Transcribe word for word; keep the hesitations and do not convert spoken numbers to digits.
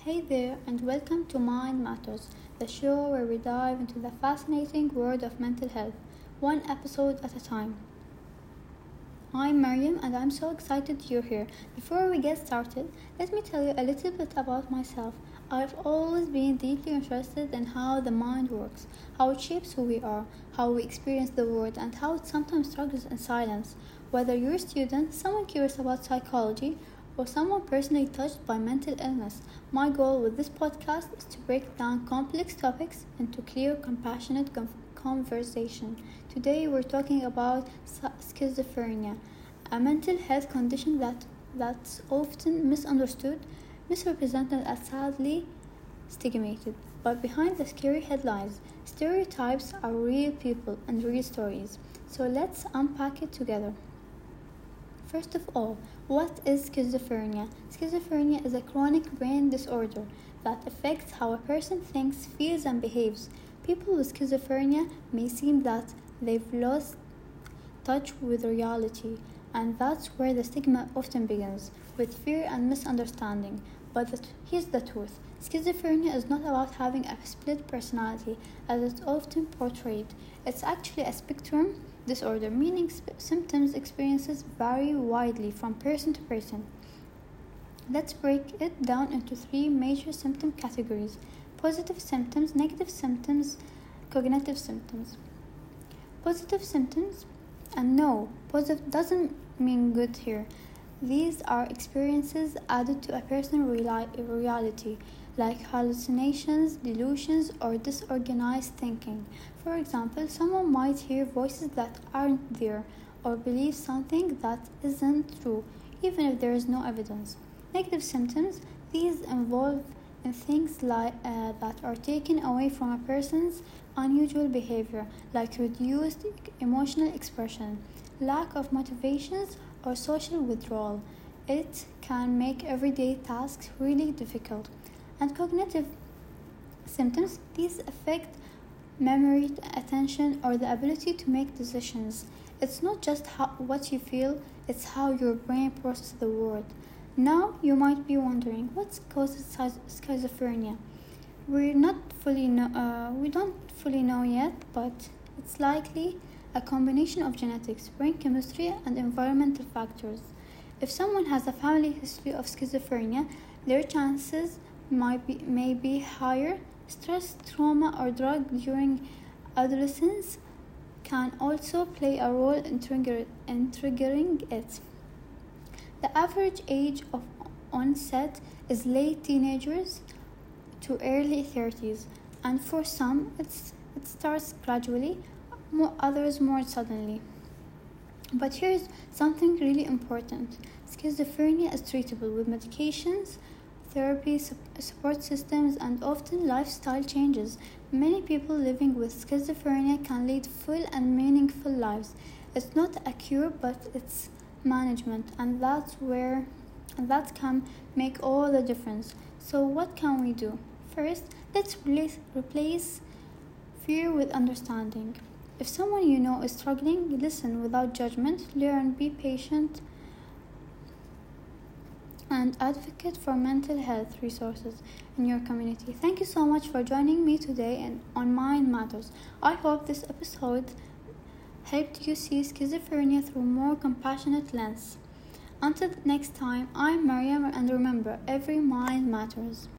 Hey there, and welcome to Mind Matters, the show where we dive into the fascinating world of mental health, one episode at a time. I'm Mariam, and I'm so excited you're here. Before we get started, let me tell you a little bit about myself. I've always been deeply interested in how the mind works, how it shapes who we are, how we experience the world, and how it sometimes struggles in silence. Whether you're a student, someone curious about psychology, or someone personally touched by mental illness, my goal with this podcast is to break down complex topics into clear, compassionate com- conversation. Today we're talking about schizophrenia, a mental health condition that that's often misunderstood, misrepresented, and sadly stigmatized. But behind the scary headlines, stereotypes are real people and real stories. So let's unpack it together. First of all, what is schizophrenia? Schizophrenia is a chronic brain disorder that affects how a person thinks, feels, and behaves. People with schizophrenia may seem that they've lost touch with reality, and that's where the stigma often begins, with fear and misunderstanding. But the t- here's the truth. Schizophrenia is not about having a split personality, as it's often portrayed. It's actually a spectrum disorder, meaning sp- symptoms experiences vary widely from person to person. Let's break it down into three major symptom categories: positive symptoms, negative symptoms, cognitive symptoms. Positive symptoms, and no, positive doesn't mean good here. These are experiences added to a person's reali- reality, like hallucinations, delusions, or disorganized thinking. For example, someone might hear voices that aren't there, or believe something that isn't true, even if there is no evidence. Negative symptoms, these involve in things like uh, that are taken away from a person's unusual behavior, like reduced emotional expression, lack of motivations, or social withdrawal. It can make everyday tasks really difficult. And cognitive symptoms, these affect memory, attention, or the ability to make decisions. It's not just how, what you feel, it's how your brain processes the world. Now you might be wondering, what causes schizophrenia? We're not fully know, uh, we don't fully know yet, but it's likely a combination of genetics, brain chemistry, and environmental factors. If someone has a family history of schizophrenia, their chances might be, may be higher. Stress, trauma, or drug during adolescence can also play a role in, trigger, in triggering it. The average age of onset is late teenagers to early thirties, and for some it's, it starts gradually, more others more suddenly. But here's something really important. Schizophrenia is treatable with medications, therapy, support systems, and often lifestyle changes. Many people living with schizophrenia can lead full and meaningful lives. It's not a cure, but it's management, and that's where and that can make all the difference. So what can we do? First, let's replace, replace fear with understanding. If someone you know is struggling, listen without judgment, learn, be patient, and advocate for mental health resources in your community. Thank you so much for joining me today and on Mind Matters. I hope this episode helped you see schizophrenia through a more compassionate lens. Until next time, I'm Mariam, and remember, every mind matters.